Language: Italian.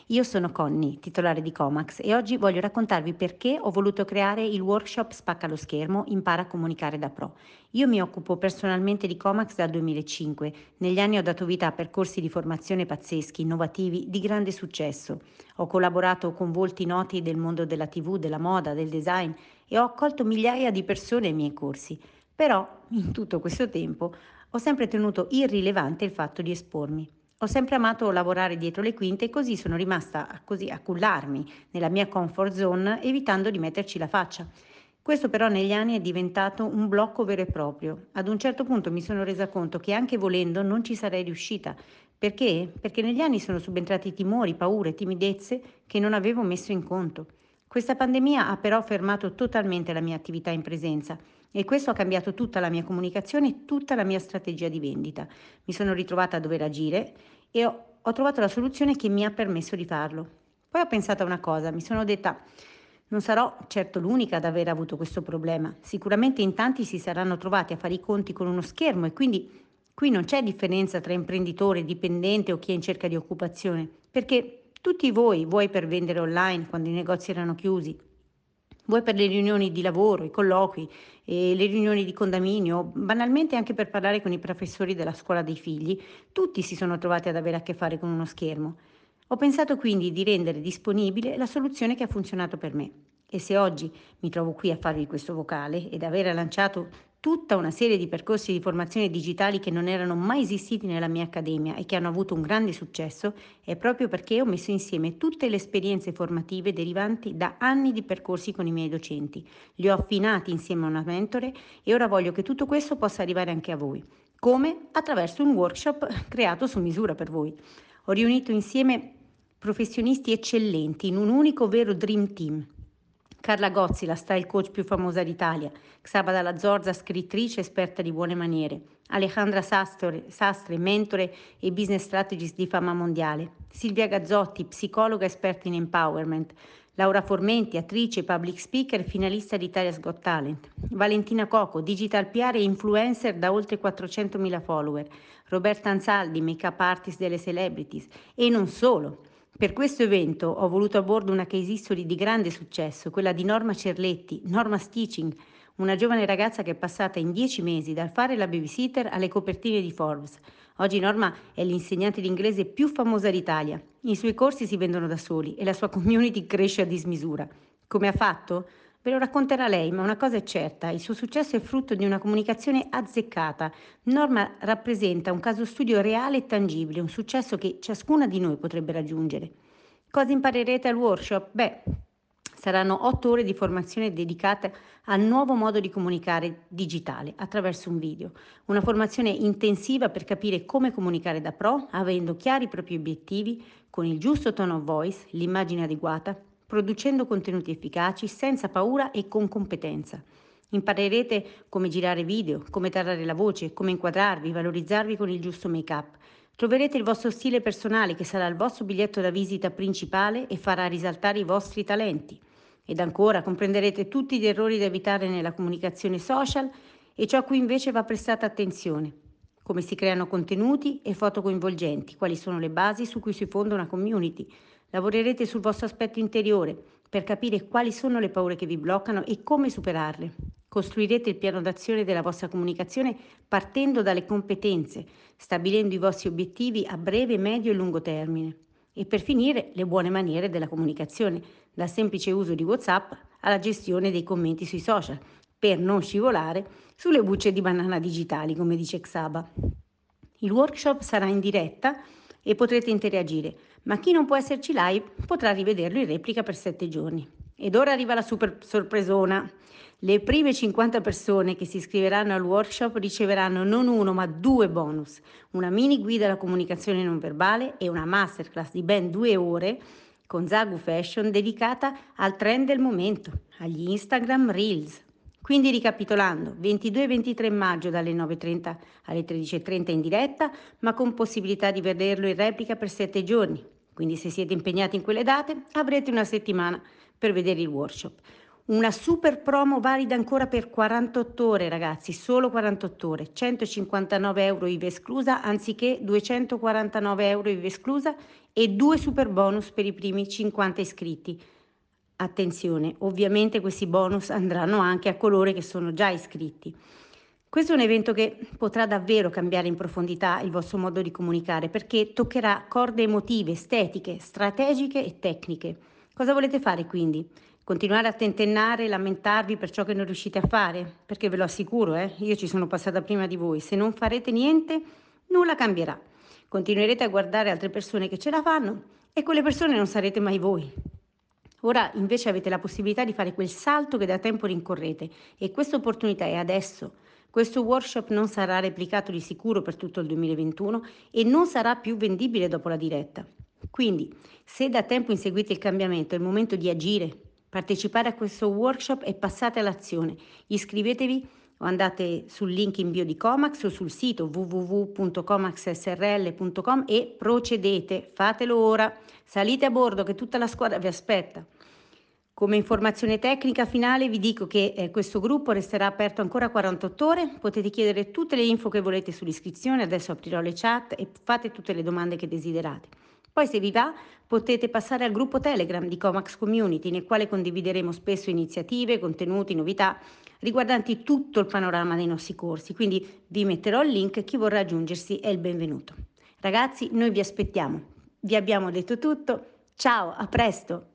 Io sono Conny, titolare di Comax, e oggi voglio raccontarvi perché ho voluto creare il workshop Spacca lo schermo, impara a comunicare da pro. Io mi occupo personalmente di Comax dal 2005. Negli anni ho dato vita a percorsi di formazione pazzeschi, innovativi, di grande successo. Ho collaborato con volti noti del mondo della TV, della moda, del design e ho accolto migliaia di persone ai miei corsi. Però, in tutto questo tempo, ho sempre tenuto irrilevante il fatto di espormi. Ho sempre amato lavorare dietro le quinte e così sono rimasta così a cullarmi nella mia comfort zone, evitando di metterci la faccia. Questo però negli anni è diventato un blocco vero e proprio. Ad un certo punto mi sono resa conto che anche volendo non ci sarei riuscita. Perché? Perché negli anni sono subentrati timori, paure, timidezze che non avevo messo in conto. Questa pandemia ha però fermato totalmente la mia attività in presenza e questo ha cambiato tutta la mia comunicazione e tutta la mia strategia di vendita. Mi sono ritrovata a dover agire e ho trovato la soluzione che mi ha permesso di farlo. Poi ho pensato a una cosa, mi sono detta, non sarò certo l'unica ad aver avuto questo problema. Sicuramente in tanti si saranno trovati a fare i conti con uno schermo e quindi qui non c'è differenza tra imprenditore, dipendente o chi è in cerca di occupazione, perché tutti voi, vuoi per vendere online quando i negozi erano chiusi, vuoi per le riunioni di lavoro, i colloqui, le riunioni di condominio, banalmente anche per parlare con i professori della scuola dei figli, tutti si sono trovati ad avere a che fare con uno schermo. Ho pensato quindi di rendere disponibile la soluzione che ha funzionato per me. E se oggi mi trovo qui a farvi questo vocale ed aver lanciato tutta una serie di percorsi di formazione digitali che non erano mai esistiti nella mia accademia e che hanno avuto un grande successo, è proprio perché ho messo insieme tutte le esperienze formative derivanti da anni di percorsi con i miei docenti. Li ho affinati insieme a una mentore e ora voglio che tutto questo possa arrivare anche a voi. Come? Attraverso un workshop creato su misura per voi. Ho riunito insieme professionisti eccellenti in un unico vero dream team. Carla Gozzi, la style coach più famosa d'Italia, Xaba Dalla Zorza, scrittrice esperta di buone maniere, Alejandra Sastre, mentore e business strategist di fama mondiale, Silvia Gazzotti, psicologa esperta in empowerment, Laura Formenti, attrice, public speaker, finalista di Italia's Got Talent, Valentina Coco, digital PR e influencer da oltre 400.000 follower, Roberta Ansaldi, make-up artist delle celebrities e non solo. Per questo evento ho voluto a bordo una case history di grande successo, quella di Norma Cerletti, Norma Stitching, una giovane ragazza che è passata in 10 mesi dal fare la babysitter alle copertine di Forbes. Oggi Norma è l'insegnante di inglese più famosa d'Italia. I suoi corsi si vendono da soli e la sua community cresce a dismisura. Come ha fatto? Ve lo racconterà lei, ma una cosa è certa, il suo successo è frutto di una comunicazione azzeccata. Norma rappresenta un caso studio reale e tangibile, un successo che ciascuna di noi potrebbe raggiungere. Cosa imparerete al workshop? Beh, saranno 8 ore di formazione dedicate al nuovo modo di comunicare digitale attraverso un video. Una formazione intensiva per capire come comunicare da pro, avendo chiari i propri obiettivi, con il giusto tone of voice, l'immagine adeguata, producendo contenuti efficaci, senza paura e con competenza. Imparerete come girare video, come tarare la voce, come inquadrarvi, valorizzarvi con il giusto make-up. Troverete il vostro stile personale che sarà il vostro biglietto da visita principale e farà risaltare i vostri talenti. Ed ancora comprenderete tutti gli errori da evitare nella comunicazione social e ciò a cui invece va prestata attenzione. Come si creano contenuti e foto coinvolgenti, quali sono le basi su cui si fonda una community. Lavorerete sul vostro aspetto interiore per capire quali sono le paure che vi bloccano e come superarle. Costruirete il piano d'azione della vostra comunicazione partendo dalle competenze, stabilendo i vostri obiettivi a breve, medio e lungo termine. E per finire, le buone maniere della comunicazione, dal semplice uso di WhatsApp alla gestione dei commenti sui social, per non scivolare sulle bucce di banana digitali, come dice Xaba. Il workshop sarà in diretta e potrete interagire, ma chi non può esserci live potrà rivederlo in replica per 7 giorni. Ed ora arriva la super sorpresona. Le prime 50 persone che si iscriveranno al workshop riceveranno non uno ma due bonus, una mini guida alla comunicazione non verbale e una masterclass di ben 2 ore con Zagu Fashion dedicata al trend del momento, agli Instagram Reels. Quindi ricapitolando, 22 e 23 maggio dalle 9.30 alle 13.30 in diretta, ma con possibilità di vederlo in replica per 7 giorni. Quindi se siete impegnati in quelle date avrete una settimana per vedere il workshop. Una super promo valida ancora per 48 ore ragazzi, solo 48 ore, 159 € IVA esclusa anziché 249 € IVA esclusa e 2 super bonus per i primi 50 iscritti. Attenzione, ovviamente questi bonus andranno anche a coloro che sono già iscritti. Questo è un evento che potrà davvero cambiare in profondità il vostro modo di comunicare perché toccherà corde emotive, estetiche, strategiche e tecniche. Cosa volete fare quindi? Continuare a tentennare e lamentarvi per ciò che non riuscite a fare? Perché ve lo assicuro, io ci sono passata prima di voi. Se non farete niente, nulla cambierà. Continuerete a guardare altre persone che ce la fanno e quelle persone non sarete mai voi. Ora invece avete la possibilità di fare quel salto che da tempo rincorrete e questa opportunità è adesso. Questo workshop non sarà replicato di sicuro per tutto il 2021 e non sarà più vendibile dopo la diretta. Quindi, se da tempo inseguite il cambiamento, è il momento di agire. Partecipare a questo workshop e passate all'azione. Iscrivetevi o andate sul link in bio di Comax o sul sito www.comaxsrl.com e procedete. Fatelo ora. Salite a bordo che tutta la squadra vi aspetta. Come informazione tecnica finale vi dico che questo gruppo resterà aperto ancora 48 ore, potete chiedere tutte le info che volete sull'iscrizione, adesso aprirò le chat e fate tutte le domande che desiderate. Poi se vi va potete passare al gruppo Telegram di Comax Community nel quale condivideremo spesso iniziative, contenuti, novità riguardanti tutto il panorama dei nostri corsi, quindi vi metterò il link, chi vorrà aggiungersi è il benvenuto. Ragazzi, noi vi aspettiamo. Vi abbiamo detto tutto. Ciao, a presto!